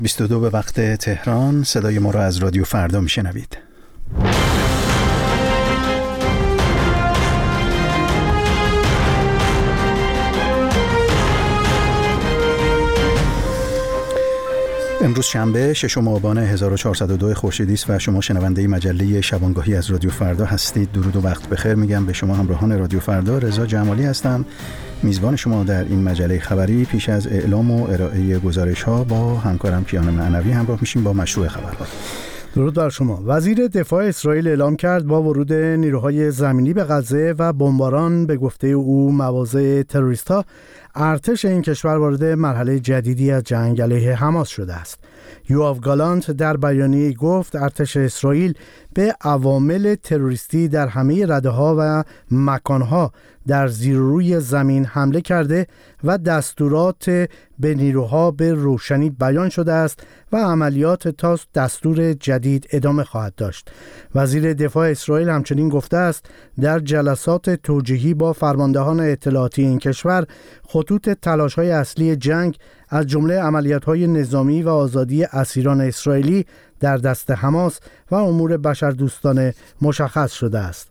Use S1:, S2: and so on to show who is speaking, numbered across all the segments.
S1: 22 به وقت تهران. صدای ما را از رادیو فردا میشنوید. امروز شنبه 6 آبان 1402 خورشیدی است و شما شنونده مجله شبانگاهی از رادیو فردا هستید. درود و وقت بخیر میگم به شما همراهان رادیو فردا. رضا جمالی هستم، میزبان شما در این مجله خبری. پیش از اعلام و ارائه گزارش‌ها با همکارم کیان معنوی همراه میشیم با مشروع خبرها.
S2: درود بر شما. وزیر دفاع اسرائیل اعلام کرد با ورود نیروهای زمینی به غزه و بمباران به گفته او مواضع تروریست‌ها، ارتش این کشور وارد مرحله جدیدی از جنگ علیه حماس شده است. یواف گالانت در بیانیه‌ای گفت ارتش اسرائیل به عوامل تروریستی در همه رده‌ها و مکانها در زیر و روی زمین حمله کرده و دستورات به نیروها به روشنی بیان شده است و عملیات تا دستور جدید ادامه خواهد داشت. وزیر دفاع اسرائیل همچنین گفته است در جلسات توجیهی با فرماندهان اطلاعاتی این کشور خطوط تلاش‌های اصلی جنگ از جمله عملیات‌های نظامی و آزادی اسیران اسرائیلی در دست حماس و امور بشردوستانه مشخص شده است.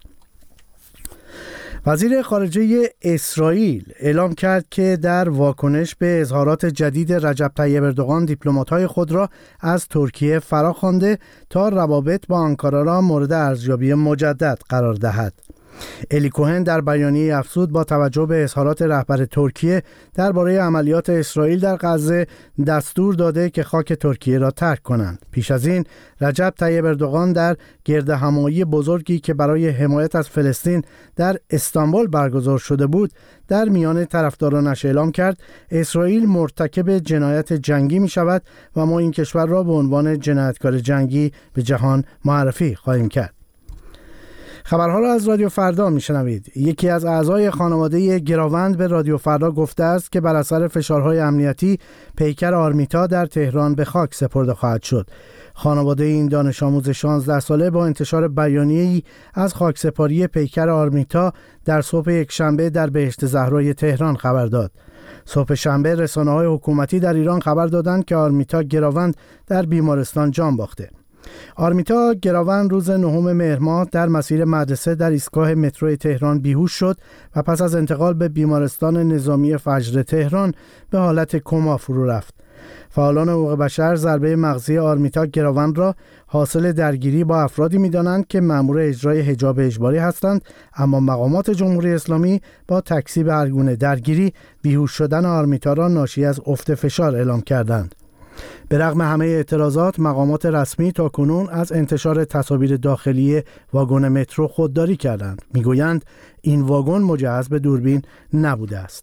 S2: وزیر خارجه اسرائیل اعلام کرد که در واکنش به اظهارات جدید رجب طیب اردوغان دیپلمات‌های خود را از ترکیه فراخوانده تا روابط با آنکارا را مورد ارزیابی مجدد قرار دهد. الی کوهن در بیانیه افزود با توجه به اظهارات رهبر ترکیه درباره عملیات اسرائیل در غزه دستور داده که خاک ترکیه را ترک کنند. پیش از این رجب طیب اردوغان در گردهمایی بزرگی که برای حمایت از فلسطین در استانبول برگزار شده بود در میان طرفدارانش اعلام کرد اسرائیل مرتکب جنایت جنگی می شود و ما این کشور را به عنوان جنایتکار جنگی به جهان معرفی خواهیم کرد. خبرها را از رادیو فردا میشنوید. یکی از اعضای خانواده گراوند به رادیو فردا گفته است که بر اثر فشارهای امنیتی پیکر آرمیتا در تهران به خاک سپرده خواهد شد. خانواده این دانش آموز 16 ساله با انتشار بیانیه‌ای از خاکسپاری پیکر آرمیتا در صبح یکشنبه در بهشت زهرای تهران خبر داد. صبح شنبه رسانه‌های حکومتی در ایران خبر دادند که آرمیتا گراوند در بیمارستان جان باخته. آرمیتا گراوند روز 9 مهر ماه در مسیر مدرسه در ایستگاه مترو تهران بیهوش شد و پس از انتقال به بیمارستان نظامی فجر تهران به حالت کما فرو رفت. فعالان حقوق بشر ضربه مغزی آرمیتا گراوند را حاصل درگیری با افرادی می‌دانند که مأمور اجرای حجاب اجباری هستند، اما مقامات جمهوری اسلامی با تکذیب هر گونه درگیری بیهوش شدن آرمیتا را ناشی از افت فشار اعلام کردند. به رغم همه اعتراضات مقامات رسمی تاکنون از انتشار تصاویر داخلی واگن مترو خودداری کردند. میگویند این واگن مجهز به دوربین نبوده است.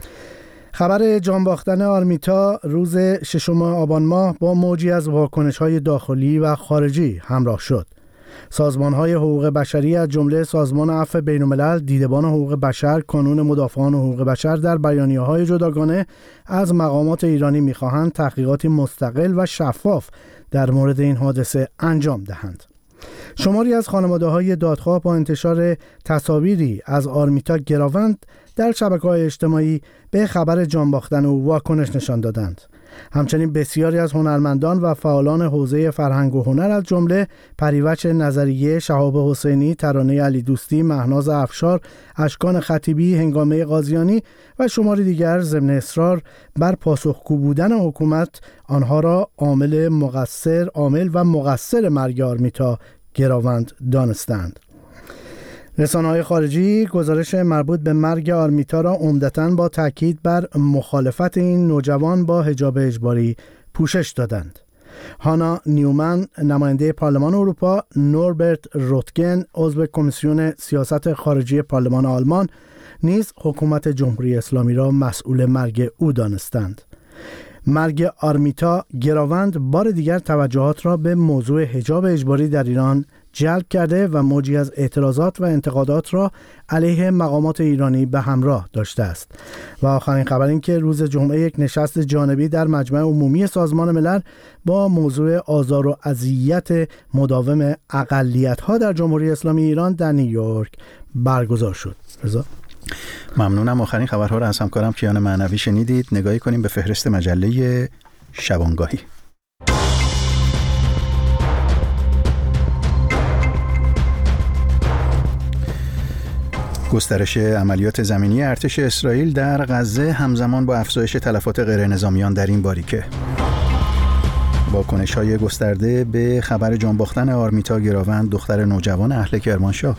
S2: خبر جان باختن آرمیتا روز 6 آبان ماه با موجی از واکنش‌های داخلی و خارجی همراه شد. سازمان‌های حقوق بشری از جمله سازمان عفو بین‌الملل، دیدبان حقوق بشر، کانون مدافعان حقوق بشر در بیانیه‌های جداگانه از مقامات ایرانی می‌خواهند تحقیقاتی مستقل و شفاف در مورد این حادثه انجام دهند. شماری از خانواده‌های دادخواه با انتشار تصاویری از آرمیتا گراوند در شبکه‌های اجتماعی به خبر جان باختن او واکنش نشان دادند. همچنین بسیاری از هنرمندان و فعالان حوزه فرهنگ و هنر از جمله پریوچ نظریه، شهاب حسینی، ترانه علی دوستی، مهناز افشار، اشکان خطیبی، هنگامه قاضیانی و شماری دیگر ضمن اصرار بر پاسخگو بودن حکومت آنها را عامل و مقصر مرگ آرمیتا گراوند دانستند. رسانه‌های خارجی گزارش مربوط به مرگ آرمیتا را عمدتاً با تاکید بر مخالفت این نوجوان با حجاب اجباری پوشش دادند. هانا نیومن نماینده پارلمان اروپا، نوربرت روتگن عضو کمیسیون سیاست خارجی پارلمان آلمان نیز حکومت جمهوری اسلامی را مسئول مرگ او دانستند. مرگ آرمیتا گراوند بار دیگر توجهات را به موضوع حجاب اجباری در ایران جلب کرده و موجی از اعتراضات و انتقادات را علیه مقامات ایرانی به همراه داشته است. و آخرین خبر این که روز جمعه یک نشست جانبی در مجمع عمومی سازمان ملل با موضوع آزار و اذیت مداوم اقلیت‌ها در جمهوری اسلامی ایران در نیویورک برگزار شد. رضا
S1: ممنونم. آخرین خبرها را از همکارم کیان معنوی شنیدید. نگاهی کنیم به فهرست مجله شبانگاهی. گسترش عملیات زمینی ارتش اسرائیل در غزه همزمان با افزایش تلفات غیرنظامیان در این باریکه. واکنش‌های گسترده به خبر جان باختن آرمیتا گراوند، دختر نوجوان اهل کرمانشاه.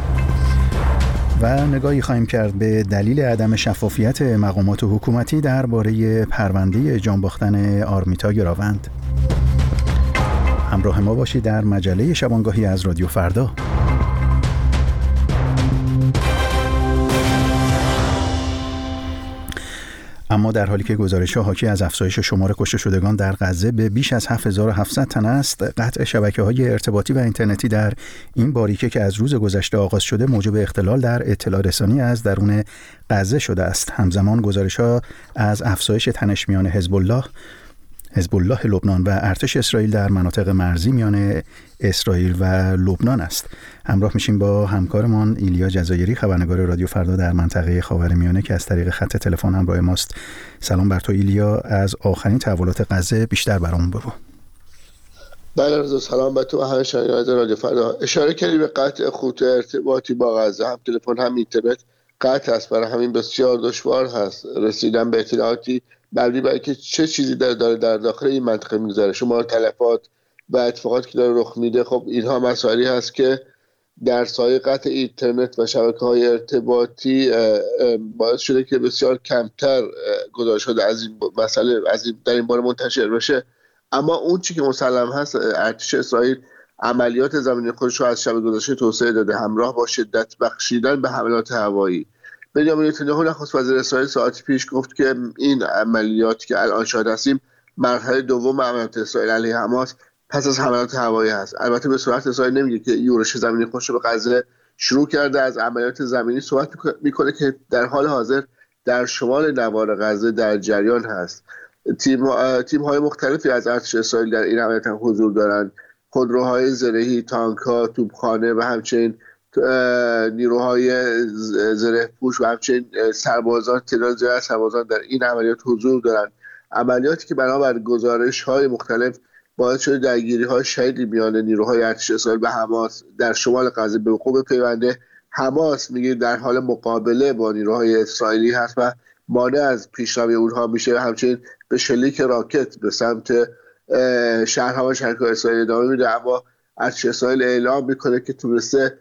S1: و نگاهی خواهیم کرد به دلیل عدم شفافیت مقامات حکومتی درباره پرونده جان باختن آرمیتا گراوند. همراه ما باشید در مجله شبانگاهی از رادیو فردا. اما در حالی که گزارش‌ها حاکی از افزایش شمار کشته شدگان در غزه به بیش از 7700 تن است، قطع شبکه‌های ارتباطی و اینترنتی در این باریکه که از روز گذشته آغاز شده موجب اختلال در اطلاع رسانی از درون غزه شده است. همزمان گزارش‌ها از افزایش تنش میان حزب الله لبنان و ارتش اسرائیل در مناطق مرزی میان اسرائیل و لبنان است. همراه میشیم با همکارمان ایلیا جزایری، خبرنگار رادیو فردا در منطقه خاورمیانه که از طریق خط تلفن همراه ماست. سلام بر تو ایلیا، از آخرین تحولات غزه بیشتر برامون بگو.
S3: بله رضا، سلام بر تو و همه شنوندگان رادیو فردا. اشاره کردی به قطع خطوط ارتباطی با غزه، هم تلفن هم اینترنت قطع است. برای همین بسیار دشوار هست رسیدن به اطلاعاتی مبنی بر اینکه چه چیزی داره در داخل این منطقه میگذره، شمار تلفات و اتفاقاتی که داره رخ میده. خب اینها مسائلی هست که در سایه قطع اینترنت و شبکه‌های ارتباطی باعث شده که بسیار کمتر گزارش شده از این مسئله در این باره منتشر بشه. اما اون چی که مسلم هست، ارتش اسرائیل عملیات زمینی خودش رو از شب گذشته توسعه داده، همراه با شدت بخشیدن به حملات هوایی. بنیامین نتانیاهو نخست وزیر اسرائیل ساعتی پیش گفت که این عملیاتی که الان شاهد هستیم مرحله دوم عملیات اسرائیل علیه حماس پس از حملات هوایی هست. البته به صورت اسرائیل نمیگه که یورش زمینی خودش رو به غزه شروع کرده، از عملیات زمینی صحبت میکنه که در حال حاضر در شمال نوار غزه در جریان هست. تیم‌های مختلفی از ارتش اسرائیل در این عملیات حضور دارند. خودروهای زرهی، تانک‌ها، توپخانه و همچنین نیروهای زره پوش و همچنین سربازان، تعداد زیادی از سربازان در این عملیات حضور دارند. عملیاتی که بنابر گزارش‌های مختلف باعث شده درگیری‌های شدیدی میان نیروهای ارتش اسرائیل و حماس در شمال غزه به وقوع بپیونده. حماس میگه در حال مقابله با نیروهای اسرائیلی هست و مانع از پیشروی اونها میشه. همچنین به شلیک راکت به سمت شهرها و شهرهای اسرائیل ادامه میده. اما ارتش اسرائیل اعلام میکنه که تونسته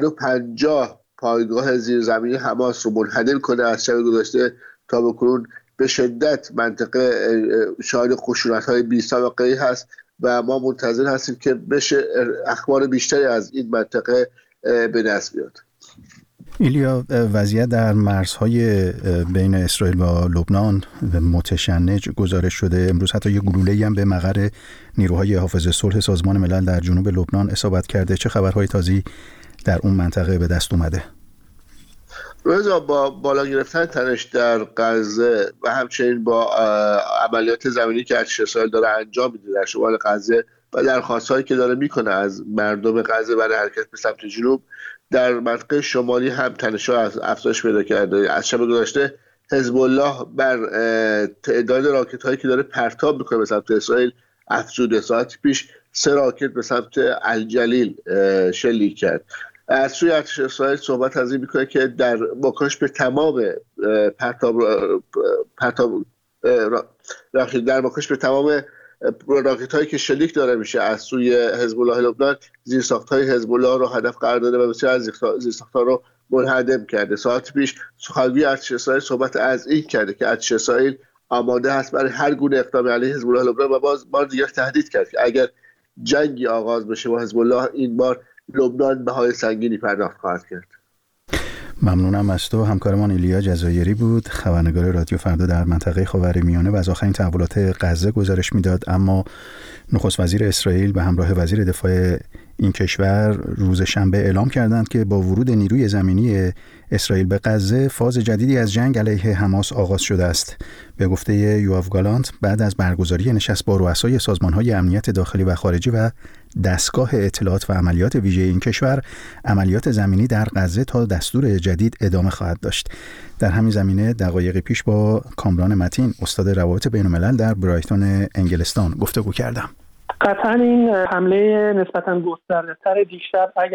S3: 150 پایگاه زیرزمینی حماس رو منهدم کنه از شب گذشته تا بکنون. به شدت منطقه شاهد خشونت‌های بی‌سابقه‌ای هست و ما منتظر هستیم که بشه اخبار بیشتری از این منطقه به دست بیاد.
S1: ایلیا، وضعیت در مرزهای بین اسرائیل و لبنان متشنج گزارش شده. امروز حتی یک گلوله‌ای هم به مقر نیروهای حافظ صلح سازمان ملل در جنوب لبنان اصابت کرده. چه خبرهای تازه‌ای در اون منطقه به دست اومده؟
S3: رضا، با بالا گرفتن تنش در غزه و همچنین با عملیات زمینی که ارتش اسرائیل داره انجام میده در شمال غزه و درخواست‌هایی که داره میکنه از مردم غزه برای حرکت به سمت جنوب، در منطقه شمالی هم تنش‌ها افزایش پیدا کرده. از شب گذشته حزب الله بر تعداد راکت‌هایی که داره پرتاب میکنه به سمت اسرائیل افزوده. ساعتی پیش 3 راکت به سمت الجلیل شلیک کرد. از سوی ارتش اسرائیل صحبت از این میکنه که در واکنش به تمام در واکنش به تمام راکت هایی که شلیک داره میشه از سوی حزب الله لبنان، زیرساخت‌های حزب الله رو هدف قرار داده و بسیار از زیرساخت‌ها رو منهدم کرده. ساعت پیش سخنگوی ارتش اسرائیل صحبت از این کرده که ارتش اسرائیل آماده هست برای هر گونه اقدامی علیه حزب الله لبنان و بار دیگر تهدید کرد که اگر جنگی آغاز بشه با حزب الله، این بار لبنان بهای سنگینی پرداخت خواهد کرد.
S1: ممنونم از تو. همکارمان ایلیا جزایری بود، خبرنگار رادیو فردا در منطقه خاورمیانه و از آخرین تحولات غزه گزارش میداد. اما نخست وزیر اسرائیل به همراه وزیر دفاع این کشور روز شنبه اعلام کردند که با ورود نیروی زمینی اسرائیل به غزه، فاز جدیدی از جنگ علیه حماس آغاز شده است. به گفته یوآف گالانت، بعد از برگزاری نشست با رؤسای سازمان‌های امنیت داخلی و خارجی و دستگاه اطلاعات و عملیات ویژه این کشور، عملیات زمینی در غزه تا دستور جدید ادامه خواهد داشت. در همین زمینه دقایقی پیش با کامران متین، استاد روابط بین‌الملل در برایتون انگلستان گفتگو کردم.
S4: قطعا این حمله نسبتاً گسترده‌تر دیشب اگر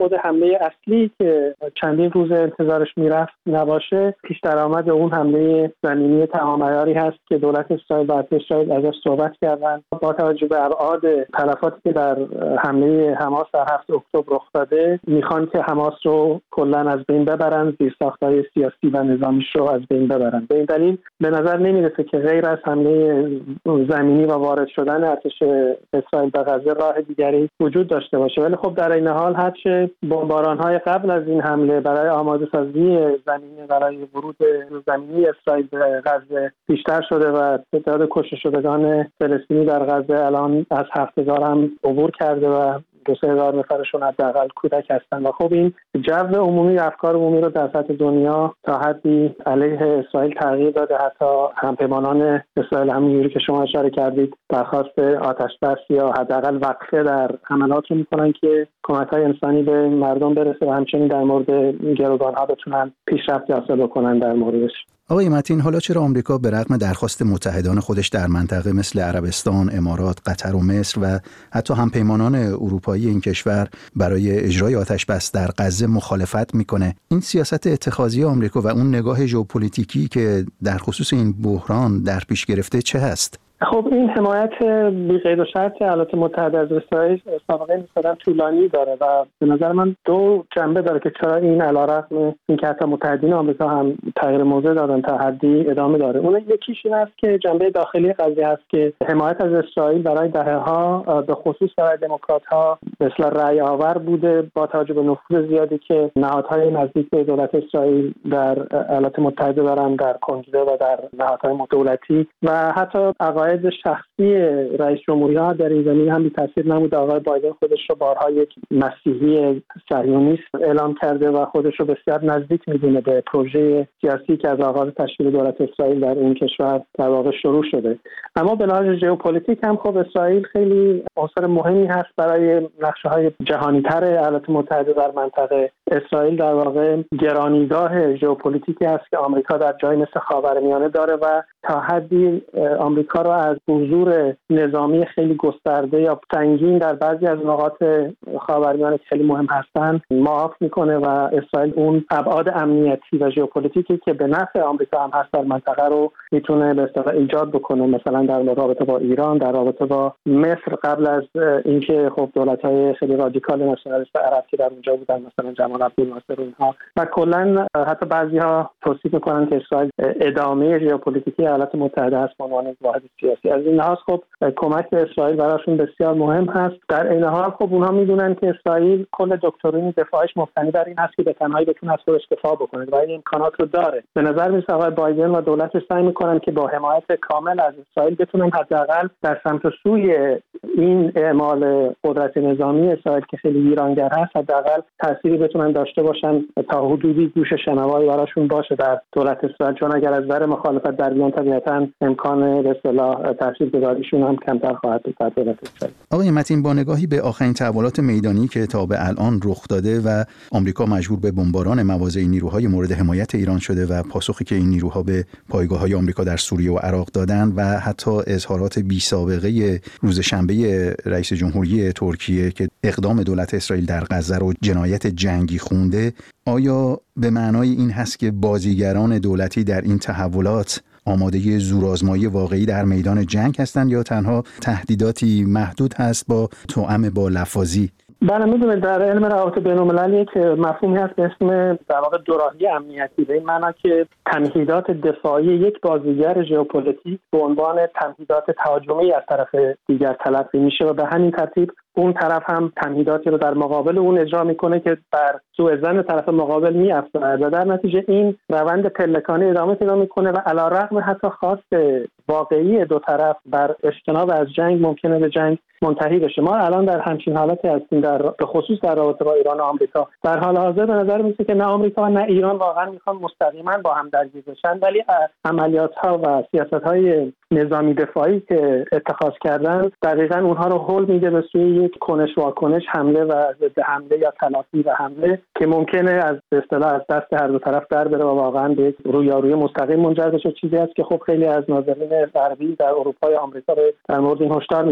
S4: خود حمله اصلی که چندین روز انتظارش میرفت نباشه، پیش درآمد اون حمله زمینی تمام‌عیاری هست که دولت اسرائیل و اسرائیل ازش صحبت کردن. با توجه به ابعاد تلفاتی که در حمله حماس در 7 اکتبر رخ داده، میخوان که حماس رو کلا از بین ببرن، زیرساخت‌های سیاسی و نظامیش رو از بین ببرن. به این دلیل به نظر نمیرسه که غیر از حمله زمینی و وارد شدن ارتش اسرائیل به غزه راه دیگری وجود داشته باشه. ولی خب در این حال هرچه بمباران‌های قبل از این حمله برای آماده سازی زمینی برای ورود زمینی اسرائیل به غزه بیشتر شده و تعداد کشته شدگان فلسطینی در غزه الان از 7000 هم عبور کرده و 2000 نفرشون حداقل کودک هستن و خب این جو عمومی، افکار عمومی رو در سطح دنیا تا حدی علیه اسرائیل تغییر داده. حتی همپیمانان اسرائیل همونجوری که شما اشاره کردید درخواست آتش بس یا حداقل وقفه در حملات رو میکنن که کمک‌های انسانی به مردم برسه و همچنین در مورد گروگان‌ها بتونن پیشرفت حاصل بکنن در موردش.
S1: آقای متین، حالا چرا آمریکا به رغم درخواست متحدان خودش در منطقه مثل عربستان، امارات، قطر و مصر و حتی همپیمانان اروپایی این کشور برای اجرای آتش‌بس در غزه مخالفت میکنه؟ این سیاست اتخاذی آمریکا و اون نگاه ژئوپلیتیکی که در خصوص این بحران در پیش گرفته چه هست؟
S4: خب این حمایت بی قید و شرط ایالات متحده از اسرائیل سابقه نسبتاً طولانی داره و به نظر من دو جنبه داره که چرا این علیرغم اینکه حتی متحدین آمریکا هم تغییر موضع دادن تا حدی ادامه داره. اون یکیش این است که جنبه داخلی قضیه هست که حمایت از اسرائیل برای دهه‌ها به خصوص برای دموکرات‌ها مثل رأی آور بوده، با توجه به نفوذ زیادی که نهادهای نزدیک به دولت اسرائیل در ایالات متحده دارن، در کنگره و در نهادهای دولتی و حتی عقاید شخصی رئیس جمهوری ها در این زمینه هم بی تاثیر نموده. آقای بایدن خودش رو بارها یک مسیحی صهیونیست اعلام کرده و خودش رو بسیار نزدیک میدونه به پروژه سیاسی که از آغاز تشکیل دولت اسرائیل در این کشور در واقع شروع شده. اما به لحاظ ژئوپلیتیک هم خب اسرائیل خیلی عنصر مهمی هست برای نقشه‌های جهانی‌تر ایالات متحده در منطقه. اسرائیل در واقع گرانیگاه ژئوپلیتیکی است که آمریکا در جای مثل خاورمیانه داره و تا حدی آمریکا را از حضور نظامی خیلی گسترده یا سنگین در بعضی از نقاط خاورمیانه که خیلی مهم هستند معاف میکنه و اسرائیل اون ابعاد امنیتی و ژئوپلیتیکی که به نفع آمریکا هم هست در منطقه رو میتونه به اصطلاح ایجاد بکنه. مثلا در رابطه با ایران، در رابطه با مصر قبل از اینکه خب دولت‌های خیلی رادیکال ناسیونالیست عرب که در اونجا بودن مثلا جمال عبدالناصر و اینها، و کلا حتی بعضی‌ها توصیف میکنن که اسرائیل ادامه ژئوپلیتیکی ایالات متحده است به عنوان واحد سیاسی. از این لحاظ خب کمک به اسرائیل براشون بسیار مهم هست. در این حال خب اونها میدونن که اسرائیل کل دکترین دفاعش مبتنی بر این هست که به تنهایی بتونه از خودش دفاع بکنه و این امکانات رو داره. به نظر میاد آقای بایدن و دولتش سعی میکنن که با حمایت کامل از اسرائیل بتونن حداقل در سمت و سوی این اعمال قدرت نظامی اسرائیل که خیلی ویرانگر هست حداقل تأثیری بتونن داشته باشن تا حدودی گوش شنوایی براشون باشه در دولت اسرائیل، چون اگر از نظر مخالفت در بیان طبیعتاً امکان به اصطلاح تاثیرگذاریشون هم کمتر خواهد بود در دولت اسرائیل.
S1: آقای متین، با نگاهی به آخرین تحولات میدانی که تا به الان رخ داده و آمریکا مجبور به بمباران مواضع نیروهای مورد حمایت ایران شده و پاسخی که این نیروها به پایگاه‌های آمریکا در سوریه و عراق دادن و حتی اظهارات بی‌سابقه روز شنبه رئیس جمهوری ترکیه که اقدام دولت اسرائیل در غزه رو جنایت جنگی خونده، آیا به معنای این هست که بازیگران دولتی در این تحولات آماده زورآزمایی واقعی در میدان جنگ هستند یا تنها تهدیداتی محدود هست با توأم با لفاظی؟
S4: بله، میدونید در علم روابط بین‌المللی یک مفهومی هست به اسم در واقع دوراهی امنیتی، به این معنا که تمهیدات دفاعی یک بازیگر ژئوپلیتیک به عنوان تمهیدات تهاجمی از طرف دیگر تلقی میشه و به همین ترتیب اون طرف هم تمهیداتی رو در مقابل اون اجرا میکنه که بر سوء ظن طرف مقابل میافزاید و در نتیجه این روند پلکانی ادامه پیدا میکنه و علیرغم حتی خواست واقعی دو طرف بر اجتناب از جنگ ممکنه به جنگ منتهی بشه. ما الان در همچین حالتی هستیم به خصوص در رابطه با ایران و آمریکا. در حال حاضر به نظر میاد که نه آمریکا و نه ایران واقعا میخوان مستقیما با هم درگیر بشن، ولی عملیات‌ها و سیاست‌های نظامی دفاعی که اتخاذ کردن دقیقاً اونها رو هول میده به سوی یک کنش واکنش، حمله و ضد حمله یا تلافی و حمله که ممکنه از به اصطلاح از دست هر دو طرف در بره و واقعا به یک رویارویی مستقیم منجر بشه، چیزی است که خب خیلی از ناظرین غربی در اروپا و آمریکا در مورد این هشدار میدن.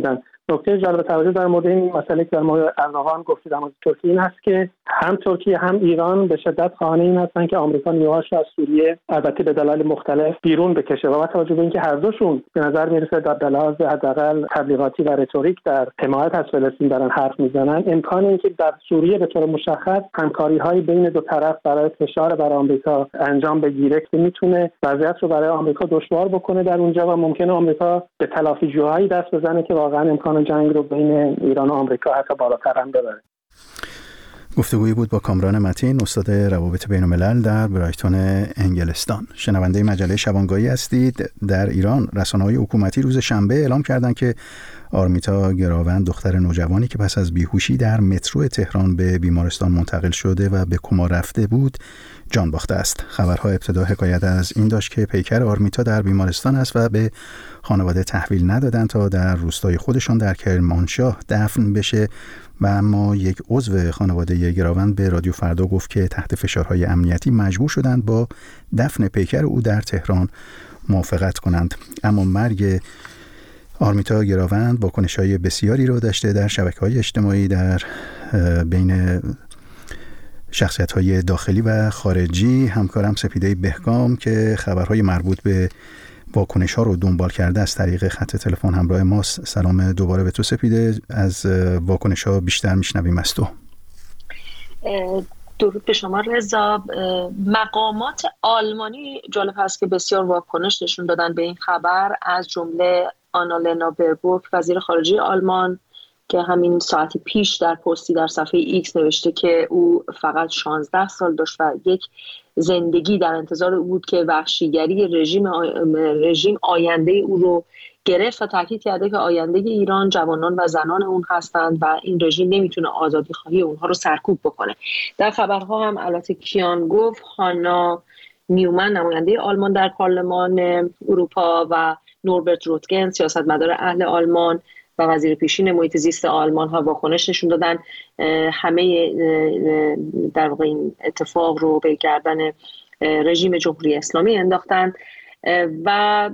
S4: نکته جالب توجه در مورد این مسئله که در مورد اردوغان گفتید در مورد ترکیه این است که هم ترکیه هم ایران به شدت خواهان این هستند که آمریکا نیروهاش از سوریه البته به دلایل مختلف بیرون بکشه و با توجه به اینکه هر دوشون به نظر میرسه در لحاظ حداقل تبلیغاتی و رتوریک در حمایت از فلسطین دارن حرف میزنن، امکان اینکه در سوریه به طور مشخص همکاری‌های بین دو طرف برای فشار بر آمریکا انجام بگیره که میتونه وضعیت رو برای آمریکا دشوار بکنه در اونجا و ممکنه آمریکا به تلافی‌جویی دست بزنه که واقعا امکان جنگ رو بین ایران و آمریکا حتی بالاتر هم ببره.
S1: گفتگویی بود با کامران متین، استاد روابط بین‌الملل در برایتون انگلستان. شنونده مجله شبانگاهی هستید. در ایران رسانه‌های حکومتی روز شنبه اعلام کردند که آرمیتا گراوند، دختر نوجوانی که پس از بیهوشی در مترو تهران به بیمارستان منتقل شده و به کما رفته بود، جان باخته است. خبرها ابتدا حکایت از این داشت که پیکر آرمیتا در بیمارستان است و به خانواده تحویل ندادند تا در روستای خودشان در کرمانشاه دفن بشه، و اما یک عضو خانواده گراوند به رادیو فردا گفت که تحت فشارهای امنیتی مجبور شدند با دفن پیکر او در تهران موافقت کنند. اما مرگ آرمیتا گراوند واکنش‌های بسیاری را داشته در شبکه‌های اجتماعی، در بین شخصیت‌های داخلی و خارجی. همکارم سپیده بهگام که خبرهای مربوط به واکنش‌ها رو دنبال کرده از طریق خط تلفن همراه ماست. سلام دوباره به تو سپیده. از واکنش‌ها بیشتر میشنویم از تو.
S5: درود به شما رضا. مقامات آلمانی جالب هست که بسیار واکنش نشون دادن به این خبر، از جمله آنالنا بربورگ وزیر خارجه آلمان که همین ساعتی پیش در پستی در صفحه ایکس نوشته که او فقط 16 سال داشت و یک زندگی در انتظار او بود که وحشیگری رژیم آینده او رو گرفت و تاکید کرده که آینده ایران جوانان و زنان اون هستند و این رژیم نمیتونه آزادی خواهی اونها رو سرکوب بکنه. در خبرها هم البته کیان گفت، هانا نیومن نماینده آلمان در پارلمان اروپا و نوربرت روتگن سیاستمدار اهل آلمان و وزیر پیشین محیط زیست آلمان ها واکنش نشون دادن. همه در واقع این اتفاق رو به گردن رژیم جمهوری اسلامی انداختن. و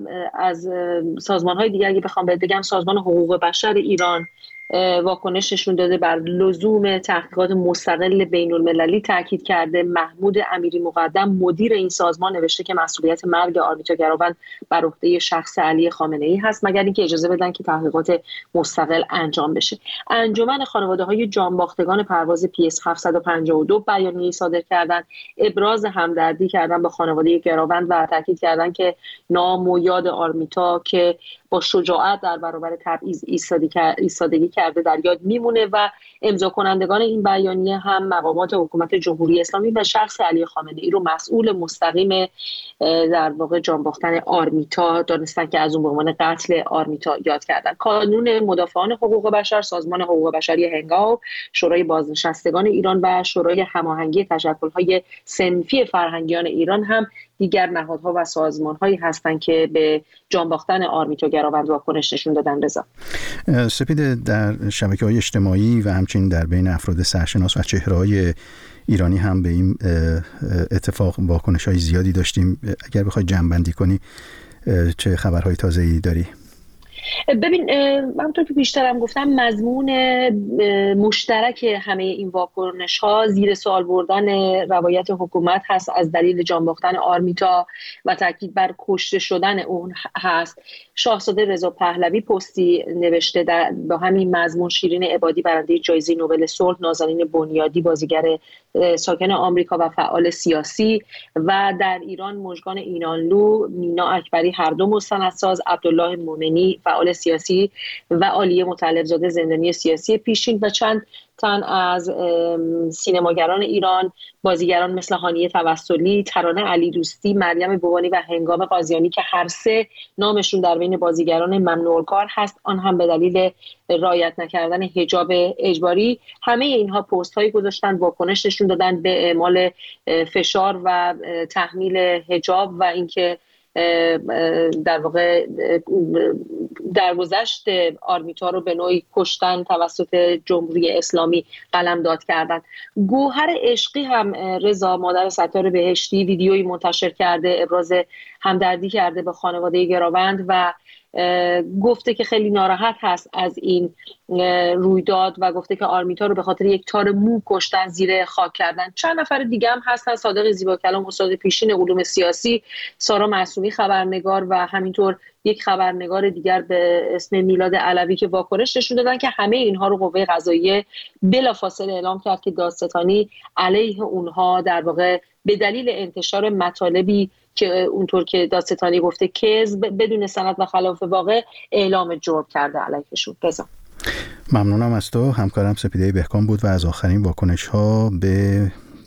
S5: از سازمان های دیگه اگه بخوام بگم، سازمان حقوق بشر ایران واکنش نشون داده، بر لزوم تحقیقات مستقل بین المللی تاکید کرده. محمود امیری مقدم مدیر این سازمان نوشته که مسئولیت مرگ آرمیتا گراوند بر عهده شخص علی خامنه‌ای هست، مگر اینکه اجازه بدن که تحقیقات مستقل انجام بشه. انجمن خانواده‌های جانباختگان پرواز PS 752 بیانیه‌ای صادر کردند، ابراز همدردی کردن با خانواده گراوند و تاکید کردن که نام و یاد آرمیتا که با شجاعت در برابر تبعیض ایستادگی کرده در یاد میمونه. و امضا کنندگان این بیانیه هم مقامات حکومت جمهوری اسلامی و شخص علی خامنه‌ای رو مسئول مستقیم در واقع جان باختن آرمیتا دانستن که از اون به عنوان قتل آرمیتا یاد کردن. کانون مدافعان حقوق بشر، سازمان حقوق بشری هنگاو، شورای بازنشستگان ایران و شورای هماهنگی تشکل‌های صنفی فرهنگیان ایران هم دیگر نهادها و سازمان‌هایی هستند که به جان باختن آرمیتا گراوند واکنش نشون دادن. رضا
S1: سپیده، در شبکه‌های اجتماعی و همچنین در بین افراد سرشناس و چهره‌های ایرانی هم به این اتفاق واکنش‌های زیادی داشتیم. اگر بخوای جمع‌بندی کنی چه خبرهای تازه‌ای داری؟
S5: ببین، همونطور که بیشترم گفتم، مضمون مشترک همه این واکنش ها زیر سوال بردن روایت حکومت هست از دلیل جان باختن آرمیتا و تاکید بر کشته شدن اون هست. شاهزاده رضا پهلوی پستی نوشته با همین مضمون. شیرین عبادی برنده جایزه نوبل صلح، نازنین بنیادی بازیگر ساکن آمریکا و فعال سیاسی، و در ایران مژگان اینانلو، مینا اکبری هر دو مستندساز، عبدالله مومنی فعال سیاسی و عالیه مطلب‌زاده زندانی سیاسی پیشین و چند تن از سینماگران ایران، بازیگران مثل هانیه توسلی، ترانه علی دوستی، مریم بوانی و هنگام قاضیانی که هر سه نامشون در بین بازیگران ممنوع‌الکار هست، آن هم به دلیل رعایت نکردن حجاب اجباری. همه اینها پست هایی گذاشتن، واکنش نشون دادن به اعمال فشار و تحمیل حجاب و اینکه در واقع درگذشت آرمیتا رو به نوعی کشتن توسط جمهوری اسلامی قلمداد کردن. گوهر عشقی هم رضا، مادر ستار بهشتی، ویدیویی منتشر کرده، ابراز همدردی کرده با خانواده گراوند و گفته که خیلی ناراحت هست از این رویداد و گفته که آرمیتا رو به خاطر یک تار مو کشتن، زیر خاک کردن. چند نفر دیگه هم هستن، صادق زیباکلام استاد پیشین علوم سیاسی، سارا معصومی خبرنگار و همینطور یک خبرنگار دیگر به اسم میلاد علوی که واکنش نشون دادن که همه اینها رو قوه قضاییه بلافاصله اعلام کرد که دادستانی علیه اونها در واقع به دلیل انتشار مطالبی که اونطور که دادستانی گفته کذب بدون سند و خلاف واقع اعلام جرم کرده علیهشون.
S1: ممنونم از تو. همکارم سپیده بهکام بود و از آخرین واکنش‌ها به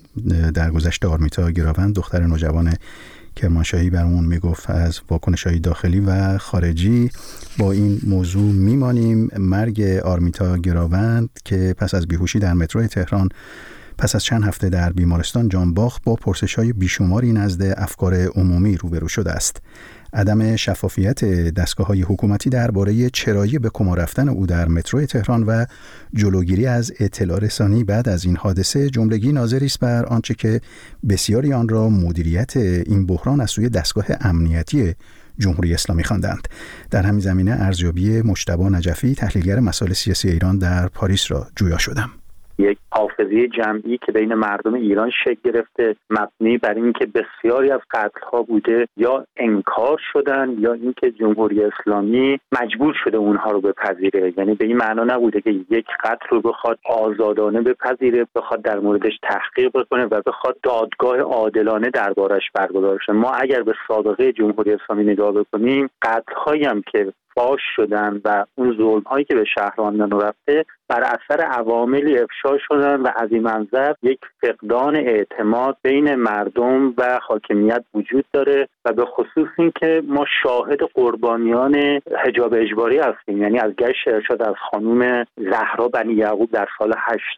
S1: درگذشت آرمیتا گراوند دختر نوجوان کرمانشاهی برامون میگفت از واکنش‌های داخلی و خارجی. با این موضوع میمانیم. مرگ آرمیتا گراوند که پس از بیهوشی در مترو تهران پس از چند هفته در بیمارستان جانباخت با پرسش‌های بیشماری نزد افکار عمومی روبرو شده است. عدم شفافیت دستگاه‌های حکومتی درباره چرایی به کما رفتن او در مترو تهران و جلوگیری از اطلاع رسانی بعد از این حادثه جملگی ناظری است بر آنچه که بسیاری آن را مدیریت این بحران از سوی دستگاه امنیتی جمهوری اسلامی خواندند. در همین زمینه ارزیابی مجتبی نجفی تحلیلگر مسائل سیاسی ایران در پاریس را جویا شدم.
S6: یک حافظه جمعی که بین مردم ایران شکل گرفته، مبنی بر اینکه بسیاری از قتل‌ها بوده یا انکار شدن یا اینکه جمهوری اسلامی مجبور شده اونها رو بپذیره. یعنی به این معنا نبوده که یک قتل رو بخواد آزادانه بپذیره، بخواد در موردش تحقیق بکنه و بخواد دادگاه عادلانه دربارش برگزار شه. ما اگر به سابقه جمهوری اسلامی نگاه بکنیم، قتل‌هایی هم که فاش شدن و اون ظلم‌هایی که به شهروندان رفته بر اثر عواملی افشا شدن و از این منظر یک فقدان اعتماد بین مردم و حاکمیت وجود داره و به خصوص این که ما شاهد قربانیان حجاب اجباری هستیم. یعنی از گشت ارشاد از خانم زهرا بنی یعقوب در سال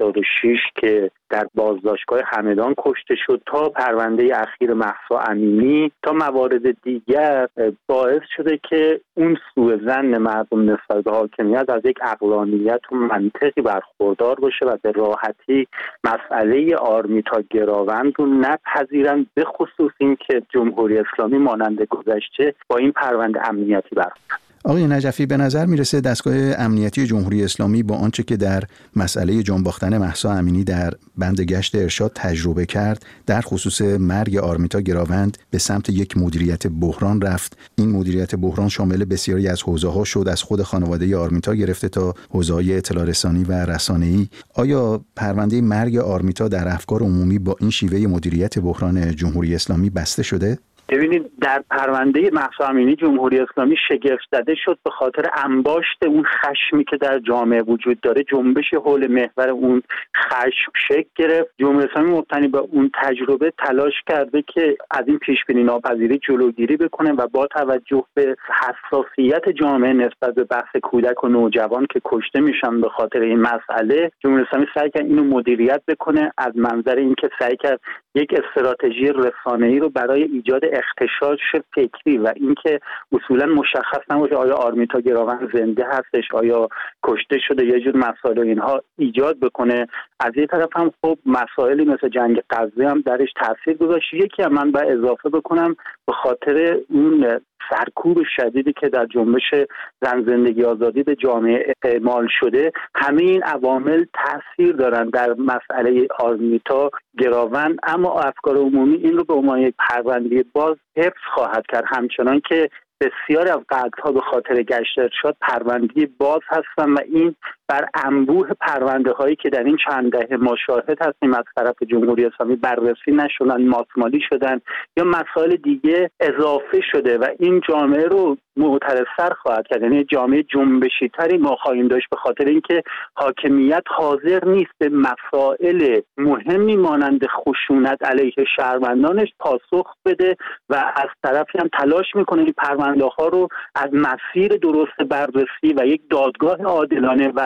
S6: 86 که در بازداشتگاه همدان کشته شد تا پرونده اخیر مهسا امینی تا موارد دیگر باعث شده که اون سوءظن مردم نسبت به حاکمیت از یک عقلانیت و منطقی برخوردار باشه و به راحتی مسئله آرمیتا گراوند رو نپذیرن، به خصوص این که جمهوری اسلامی مانند گذشته با این پرونده امنیتی برخورد.
S1: آقای نجفی، به نظر میرسه دستگاه امنیتی جمهوری اسلامی با آنچه که در مسئله جانباختن مهسا امینی در بند گشت ارشاد تجربه کرد در خصوص مرگ آرمیتا گراوند به سمت یک مدیریت بحران رفت. این مدیریت بحران شامل بسیاری از حوزه‌ها شد، از خود خانواده آرمیتا گرفته تا حوزه‌های اطلاع رسانی و رسانه‌ای. آیا پرونده مرگ آرمیتا در افکار عمومی با این شیوه مدیریت بحران جمهوری اسلامی بسته شده؟
S6: ببینید، در پرونده مهسا امینی جمهوری اسلامی شگفت زده شد به خاطر انباشت اون خشمی که در جامعه وجود داره. جنبش حول محور اون خشم شکل گرفت. جمهوری اسلامی مبتنی به اون تجربه تلاش کرده که از این پیشبینی ناپذیری جلوگیری بکنه و با توجه به حساسیت جامعه نسبت به بحث کودک و نوجوان که کشته میشن به خاطر این مسئله، جمهوری اسلامی سعی کرد اینو مدیریت بکنه از منظر اینکه سعی کرد یک استراتژی رسانه‌ای رو برای ایجاد اختشاش فکری و اینکه اصولا مشخص نباشه آیا آرمیتا گراوند زنده هستش، آیا کشته شده، یه جور مسائل اینها ایجاد بکنه. از یه طرف هم خب مسائلی مثل جنگ غزه هم درش تاثیر گذاشت. یکی هم من باید اضافه بکنم به خاطر اون سرکوب شدیدی که در جنبش زن زندگی آزادی به جامعه اعمال شده، همه این عوامل تاثیر دارن در مسئله آرمیتا گراوند. اما افکار عمومی این رو به عنوان یک پرونده باز حفظ خواهد کرد، همچنان که بسیاری از قتل‌ها به خاطر گشت ارشاد پرونده باز هستن و این بر انبوه پرونده هایی که در این چند دهه ما شاهد هستیم از طرف جمهوری اسلامی بررسی نشدن، ماسمالی شدن یا مسائل دیگه اضافه شده و این جامعه رو معترض‌تر خواهد کرد. یعنی جامعه جنبشی تری ما خواهیم داشت به خاطر اینکه حاکمیت حاضر نیست به مسائل مهمی مانند خشونت علیه شهروندانش پاسخ بده و از طرفی هم تلاش میکنه این پرونده ها رو از مسیر درست بررسی و یک دادگاه عادلانه و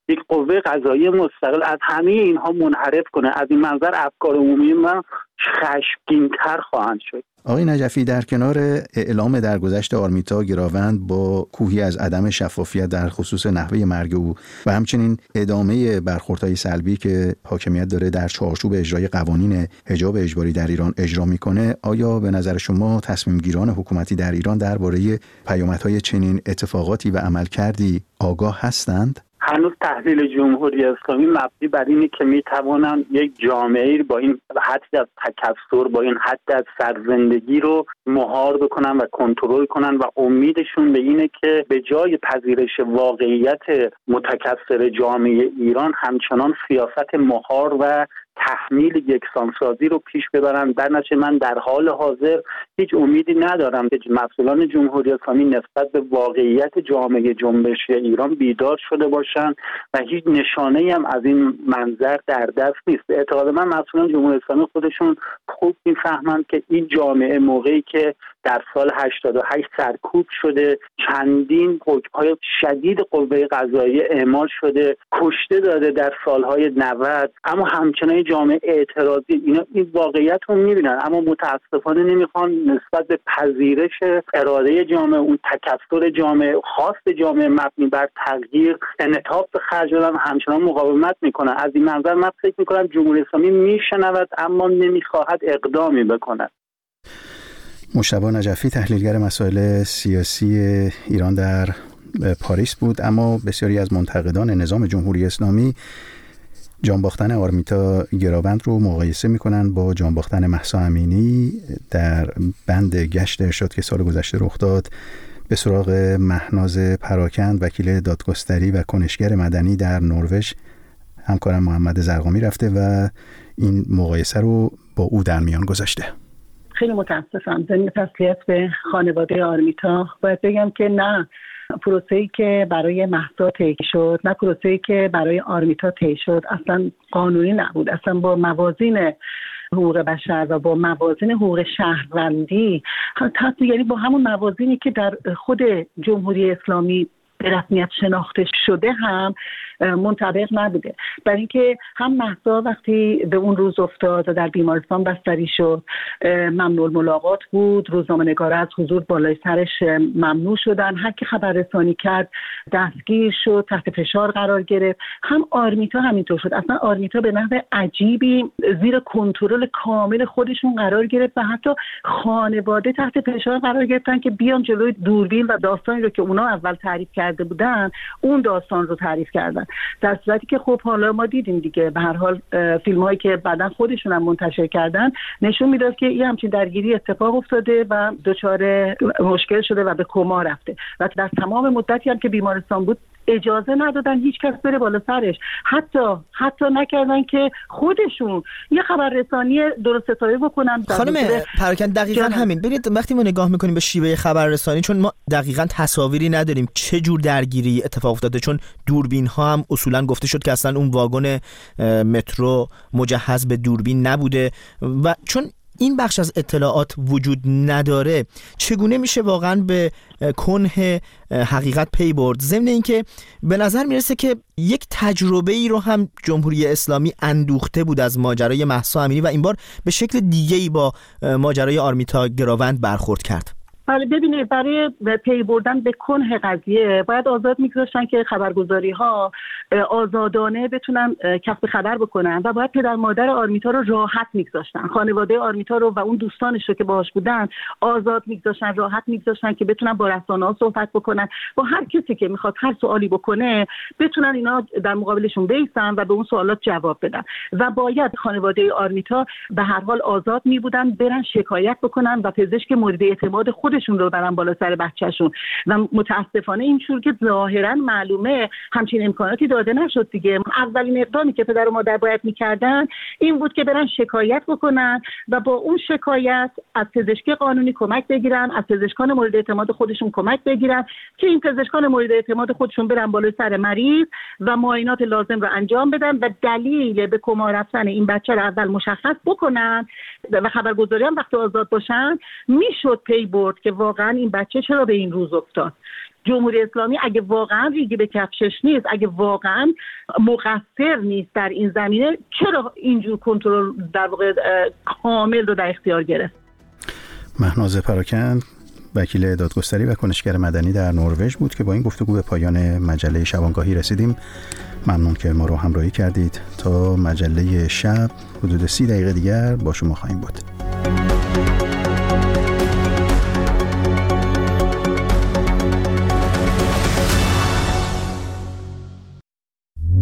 S6: یک قوه قضاییه مستقل از همه اینها منحرف کنه. از این منظر افکار عمومی من خشمگین‌تر خواهند شد.
S1: آقای نجفی، در کنار اعلام درگذشت آرمیتا گراوند با کوهی از عدم شفافیت در خصوص نحوه مرگ او و همچنین ادامه برخوردهای سلبی که حاکمیت داره در چارچوب اجرای قوانین حجاب اجباری در ایران اجرا میکنه، آیا به نظر شما تصمیم گیران حکومتی در ایران درباره پیامدهای چنین اتفاقاتی و عملکردی آگاه هستند؟
S6: هنوز تحلیل جمهوری اسلامی مبنی بر اینه که میتوانند یک جامعه با این حد از تکثر، با این حد از سرزندگی رو مهار بکنن و کنترل کنن و امیدشون به اینه که به جای پذیرش واقعیت متکثر جامعه ایران همچنان سیاست مهار و تحمیل یکسانسازی رو پیش ببرن. در نتیجه من در حال حاضر هیچ امیدی ندارم که مسئولان جمهوری اسلامی نسبت به واقعیت جامعه جنبشی ایران بیدار شده باشن و هیچ نشانه‌ای هم از این منظر در دست نیست. به اعتقاد من مسئولان جمهوری اسلامی خودشون خوب میفهمند که این جامعه موقعی که در سال 88 سرکوب شده، چندین حکم‌های شدید قوه قضاییه اعمال شده، کشته داده در سالهای 90، اما همچنان جامعه اعتراضی اینا این واقعیت رو می‌بینن، اما متاسفانه نمیخوان نسبت به پذیرش اراده جامعه، اون تکثر جامعه، خواست جامعه مبنی بر تغییر انعطاف به خرج دادن، همچنان مقاومت میکنن. از این منظر من فکر میکنم جمهوری اسلامی میشنود اما نمیخواهد اقدامی بکند.
S1: مجتبی نجفی، تحلیلگر مسائل سیاسی ایران در پاریس بود. اما بسیاری از منتقدان نظام جمهوری اسلامی جان باختن آرمیتا گراوند رو مقایسه میکنن با جان باختن مهسا امینی در بند گشت ارشاد که سال گذشته رخ داد به سراغ مهناز پراکند، وکیل دادگستری و کنشگر مدنی در نروژ. همکارم محمد زرقامی رفته و این مقایسه رو با او در میان گذاشته.
S7: خیلی متاسفم. ضمن تسلیت به خانواده آرمیتا باید بگم که نه پروسه‌ای که برای مهسا طی شد، نه پروسه‌ای که برای آرمیتا طی شد اصلا قانونی نبود. اصلا با موازین حقوق بشر و با موازین حقوق شهروندی، حتی یعنی با همون موازینی که در خود جمهوری اسلامی به رسمیت شناخته شده هم منطبق نبوده. برای اینکه هم مهسا وقتی به اون روز افتاد و در بیمارستان بستری شد ممنوع الملاقات بود، روزنامه‌نگارا از حضور بالای سرش ممنوع شدن، هر کی خبررسانی کرد دستگیر شد، تحت فشار قرار گرفت. هم آرمیتا همینطور شد. اصلا آرمیتا به نحو عجیبی زیر کنترل کامل خودشون قرار گرفت و حتی خانواده تحت فشار قرار گرفتن که بیان جلوی دوربین و داستانی رو که اونا اول تعریف کرده بودن اون داستان رو تعریف کردن، در صورتی که خب حالا ما دیدیم دیگه به هر حال فیلم هایی که بعداً خودشون هم منتشر کردن نشون میداد که این همچین درگیری اتفاق افتاده و دچار مشکل شده و به کما رفته و در تمام مدتی هم که بیمارستان بود اجازه ندادن هیچ کس بره بالا سرش، حتی نکردن که خودشون یه خبررسانی درست حسابی بکنن.
S8: خانم پراکند دقیقاً همین. ببینید وقتی ما نگاه میکنیم به شیوه خبررسانی، چون ما دقیقاً تصاویری نداریم چه جور درگیری اتفاق افتاده، چون دوربین ها هم اصولاً گفته شد که اصلا اون واگن مترو مجهز به دوربین نبوده و چون این بخش از اطلاعات وجود نداره چگونه میشه واقعا به کنه حقیقت پی برد؟ ضمن اینکه به نظر میرسه که یک تجربه ای رو هم جمهوری اسلامی اندوخته بود از ماجرای مهسا امینی و این بار به شکل دیگه‌ای با ماجرای آرمیتا گراوند برخورد کرد.
S7: بله ببینید، برای پی بردن به کنه قضیه باید آزاد میگذاشتن که خبرگزاری ها آزادانه بتونن کسب خبر بکنن و باید پدر مادر آرمیتا رو راحت میگذاشتن، خانواده آرمیتا رو و اون دوستانش رو که باهاش بودن آزاد میگذاشتن، راحت میگذاشتن که بتونن با رسانه‌ها صحبت بکنن، با هر کسی که میخواد هر سوالی بکنه بتونن اینا در مقابلشون بیستن و به اون سوالات جواب بدن و باید خانواده آرمیتا به هر حال آزاد میبودن برن شکایت بکنن و پزشک مورد اعتماد خودشون رو برن بالا سر بچه‌شون و متاسفانه اینجور که ظاهرا معلومه همچین امکاناتی داده نشد دیگه. اولین اقدامی که پدر و مادر باید میکردن این بود که برن شکایت بکنن و با اون شکایت از پزشکی قانونی کمک بگیرن، از پزشکان مورد اعتماد خودشون کمک بگیرن که این پزشکان مورد اعتماد خودشون برن بالا سر مریض و معاینات لازم رو انجام بدن و دلیل به کما رفتن این بچه رو اول مشخص بکنن و خبرگزاری هم وقتی آزاد باشن میشد پی برد که واقعا این بچه چرا به این روز افتاد. جمهوری اسلامی اگه واقعا ریگی به کفشش نیست، اگه واقعا مقصر نیست در این زمینه، چرا اینجور کنترل در واقع کامل رو در اختیار گرفت؟
S1: مهناز پراکند، وکیل دادگستری و کنشگر مدنی در نروژ بود که با این گفتگو به پایان مجله شبانگاهی رسیدیم. ممنون که ما رو همراهی کردید. تا مجله شب حدود 30 دقیقه دیگر با شما خواهیم بود.